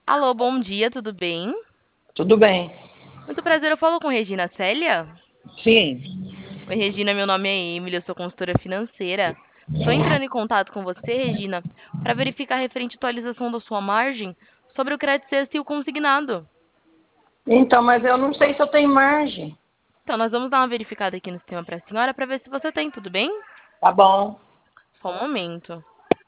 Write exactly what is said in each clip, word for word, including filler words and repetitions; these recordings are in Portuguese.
Alô, bom dia, tudo bem? Tudo bem. Muito prazer, eu falo com Regina Célia? Sim. Oi, Regina, meu nome é Emily, eu sou consultora financeira. Tô entrando em contato com você, Regina, para verificar referente à atualização da sua margem sobre o crédito sexto e o consignado. Então, mas eu não sei se eu tenho margem. Então, nós vamos dar uma verificada aqui no sistema para a senhora para ver se você tem, tudo bem? Tá bom. Só um momento.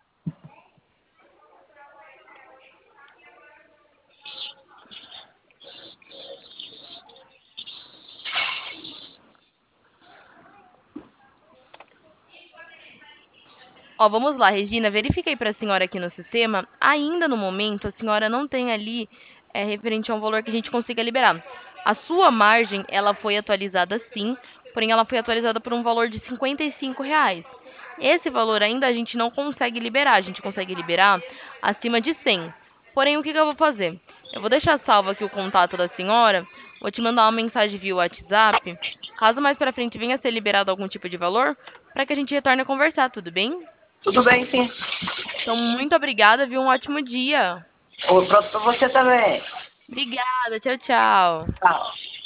Ó, vamos lá, Regina, verifiquei para a senhora aqui no sistema. Ainda no momento, a senhora não tem ali é, referente a um valor que a gente consiga liberar. A sua margem, ela foi atualizada sim, porém ela foi atualizada por um valor de cinquenta e cinco reais. Esse valor ainda a gente não consegue liberar, a gente consegue liberar acima de cem. Porém, o que que eu vou fazer? Eu vou deixar salvo aqui o contato da senhora, vou te mandar uma mensagem via WhatsApp, caso mais para frente venha a ser liberado algum tipo de valor, para que a gente retorne a conversar, tudo bem? Tudo bem, sim. Então, muito obrigada, viu? Um ótimo dia. Pronto para você também. Obrigada, tchau, tchau. Tchau.